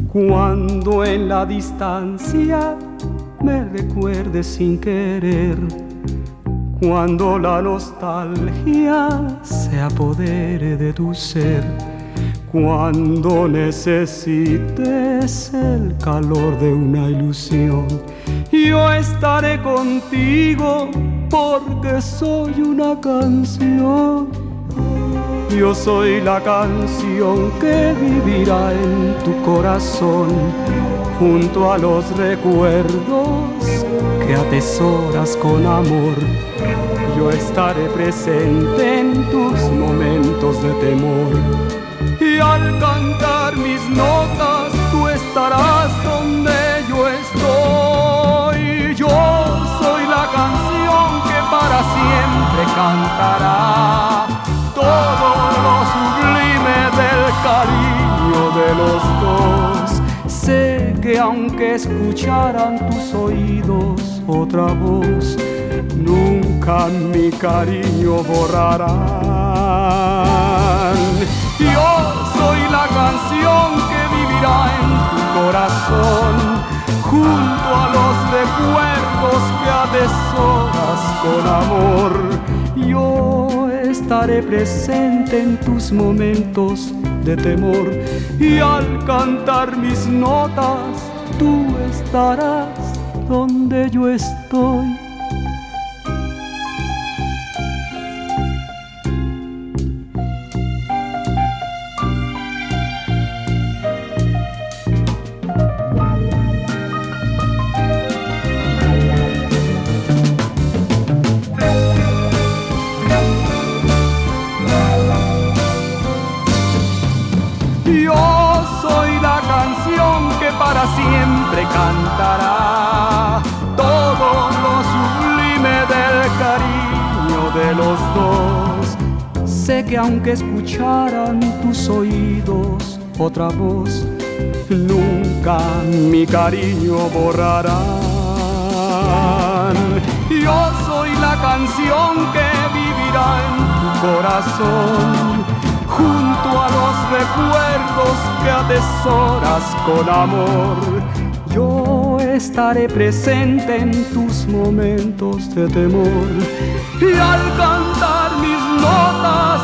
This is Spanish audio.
Cuando en la distancia me recuerdes sin querer, cuando la nostalgia se apodere de tu ser, cuando necesites el calor de una ilusión, yo estaré contigo porque soy una canción. Yo soy la canción que vivirá en tu corazón, junto a los recuerdos que atesoras con amor. Yo estaré presente en tus momentos de temor, y al cantar mis notas tú estarás donde yo estoy. Yo soy la canción que para siempre cantará todo lo sublime del cariño de los dos. Sé que aunque escucharan tus oídos otra voz, nunca mi cariño borrarán. Yo soy la canción que vivirá en tu corazón, junto a los recuerdos que atesoras con amor. Yo estaré presente en tus momentos de temor, y al cantar mis notas tú estarás donde yo estoy. Yo soy la canción que para siempre cantará todo lo sublime del cariño de los dos. Sé que aunque escucharan tus oídos otra voz, nunca mi cariño borrarán. Yo soy la canción que vivirá en tu corazón, junto a los recuerdos que atesoras con amor. Yo estaré presente en tus momentos de temor, y al cantar mis notas